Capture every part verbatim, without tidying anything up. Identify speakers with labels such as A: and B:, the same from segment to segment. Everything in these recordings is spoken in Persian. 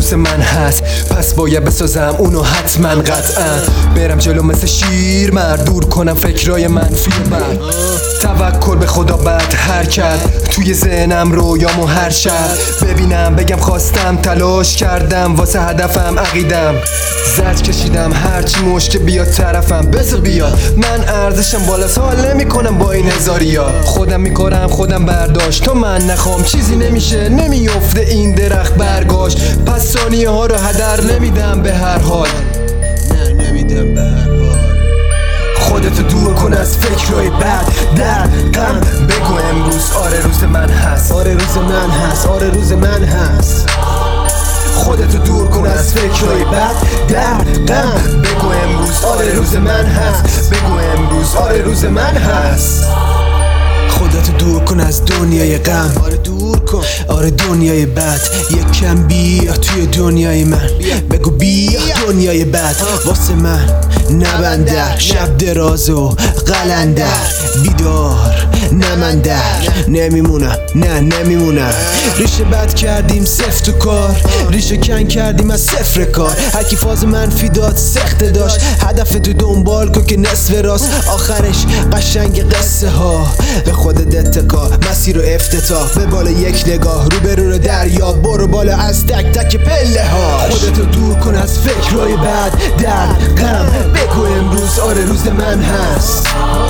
A: واسه من هست، پس باید بسازم اونو حتما قطعا. برم جلو مثل شیر مرد، دور کنم فکرای منفی بد. توکل به خدا بعد هر کرد، توی ذهنم رویامو هر شب ببینم بگم خواستم تلاش کردم واسه هدفم عقیدم زد کشیدم هرچی مشکل بیاد طرفم بذار بیاد. من ارزشم بالا سوال نمی کنم با این هزاریا، خودم میکنم خودم برداشت تو من نخوام چیزی نمیشه نمیفته این درخت برگاش. پس ثانیه ها رو هدر نمیدم به هر حال، نه نمیدم به هر حال. خودتو دور کن از فکرهای بد در غم، بگو امروز آره روز من هست، آره روز من هست، آره روز من هست. خودتو دور کن از فکرهای بد در غم، بگو امروز آره روز من هست، بگو امروز آره روز من هست. خودتو دور کن از دنیای غم، آره دور کن، آره دنیای بد. یک کم بیا توی دنیای من، بگو بیا دنیای بد واسه من نبندر. شب دراز و قلندر بیدار نه من در نمیمونم، نه نمیمونم. ریشه بد کردیم سفت و کار، ریشه کن کردیم از صفر کار. هرکی فاز منفی داد سخته داشت، هدف تو دنبال کن که نصف راست. آخرش قشنگ قصه ها، به خودت اتکا مسیر و افتتاح. به بالا یک نگاه رو به رو دریا، برو بالا از تک تک پله ها. خودتو دور کن از فکرهای بد در غم، بگو امروز آره روز من هست.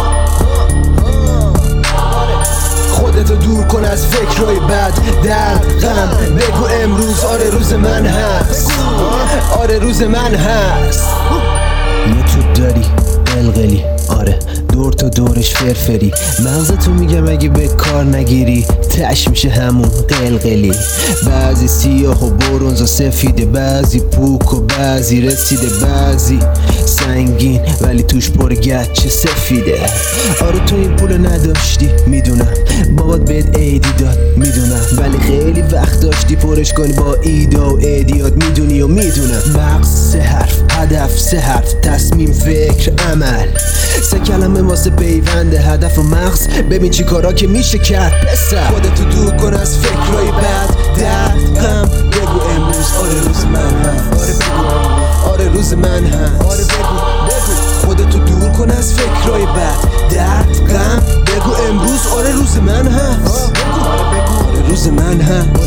A: خودتو دور کن از فکرهای بد در غم، بگو امروز آره روز من هست، آره روز من هست.
B: یه تو داری قلقلی، آره دور تو دورش فرفری. مغزتو میگم اگه به کار نگیری تش میشه همون قلقلی. بعضی سیاه و برنز و سفیده، بعضی پوک و بعضی رسیده، بعضی سنگین ولی توش پر گچه سفیده. آره تو این پول نداشتی میدونم، بابات بهت ایدی داد میدونم، ولی خیلی وقت داشتی پرش کنی با ایدا و ایدیات میدونی و میدونم. مغز سه حرف، هدف سه حرف، تصمیم فکر عمل سه کلمه واسه پیوند هدف و مغز. ببین چی کارا که میشه کرد پسر.
A: خودتو دور کن از فکرهای بد در غم، بگو امروز آره روز من هست، آره بگو آره روز من هست، آره بگو بگو. خودتو دور کن از فکرهای بد در غم، بگو امروز آره روز من هست، بگو آره بگو آره روز من هست.